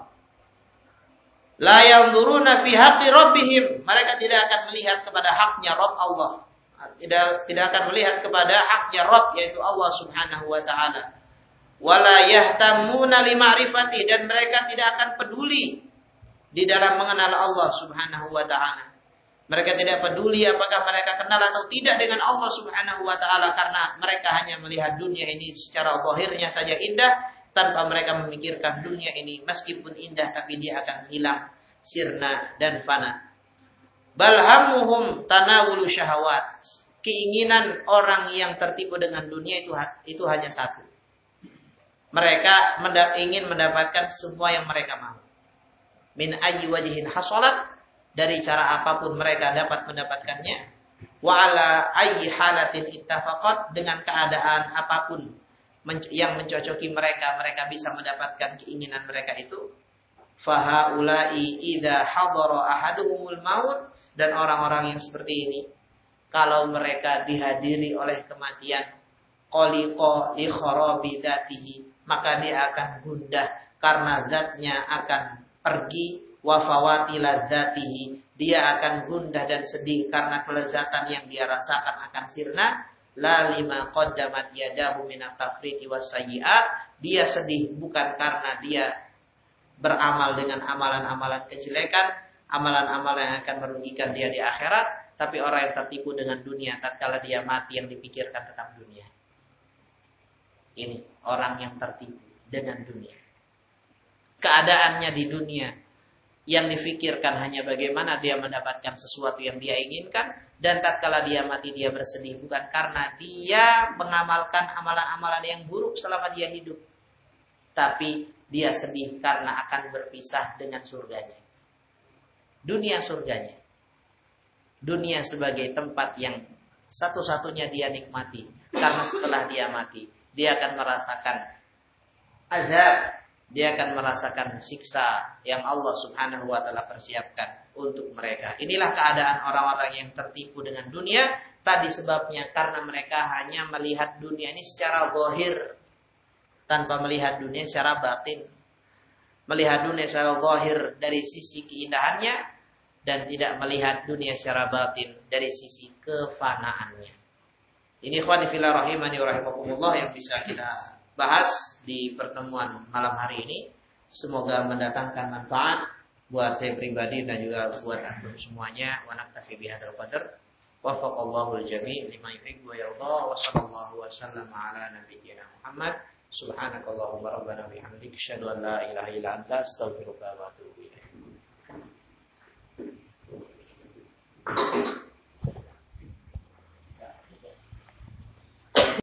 La yanzuruna fi haqqi rabbihim, mereka tidak akan melihat kepada haknya Rabb Allah. Tidak akan melihat kepada haknya Rabb, yaitu Allah Subhanahu wa taala. Wala yahtamuna li ma'rifati, dan mereka tidak akan peduli di dalam mengenal Allah Subhanahu wa taala. Mereka tidak peduli apakah mereka kenal atau tidak dengan Allah Subhanahu wa taala, karena mereka hanya melihat dunia ini secara zahirnya saja indah tanpa mereka memikirkan dunia ini meskipun indah tapi dia akan hilang, sirna dan fana. Balhamuhum tanawulu syahawat. Keinginan orang yang tertipu dengan dunia itu hanya satu. Mereka ingin mendapatkan semua yang mereka mau. Min ayyi wajhin hasalat, dari cara apapun mereka dapat mendapatkannya. Wa ala ayyi halatin ittafaqat, dengan keadaan apapun yang mencocoki mereka bisa mendapatkan keinginan mereka itu. Fahaulai idza hadara ahaduhumul maut, dan orang-orang yang seperti ini kalau mereka dihadiri oleh kematian, qaliqa li kharabi dzatihi, maka dia akan gundah karena zatnya akan pergi, wa fawati ladzatihi, dia akan gundah dan sedih karena kelezatan yang dia rasakan akan sirna. La lima qaddamat yadahu minat tafriti wasayyi'at, dia sedih bukan karena dia beramal dengan amalan-amalan kejelekan, amalan-amalan yang akan merugikan dia di akhirat, tapi orang yang tertipu dengan dunia, tatkala dia mati yang dipikirkan tentang dunia. Ini orang yang tertipu dengan dunia. Keadaannya di dunia yang difikirkan hanya bagaimana dia mendapatkan sesuatu yang dia inginkan, dan tatkala dia mati dia bersedih bukan karena dia mengamalkan amalan-amalan yang buruk selama dia hidup, tapi dia sedih karena akan berpisah dengan surganya. Dunia surganya. Dunia sebagai tempat yang satu-satunya dia nikmati, karena setelah dia mati dia akan merasakan azab, dia akan merasakan siksa yang Allah Subhanahu wa taala persiapkan untuk mereka. Inilah keadaan orang-orang yang tertipu dengan dunia. Tadi sebabnya karena mereka hanya melihat dunia ini secara zahir tanpa melihat dunia secara batin. Melihat dunia secara zahir dari sisi keindahannya dan tidak melihat dunia secara batin dari sisi kefanaannya. Ini ikhwani fillah rahimani wa rahimakumullah yang bisa kita bahas di pertemuan malam hari ini. Semoga mendatangkan manfaat buat saya pribadi dan juga buat antum semuanya. Wa naktafi bihadzal qadar. Wafaqallahu al-jami' lima yuhibbu wa yarda. Wa sallallahu wa sallama ala nabiyyina Muhammad. Subhanakallahumma rabbana bihamdika asyhadu an la ilaha illa anta astaghfiruka wa atubu ilaik.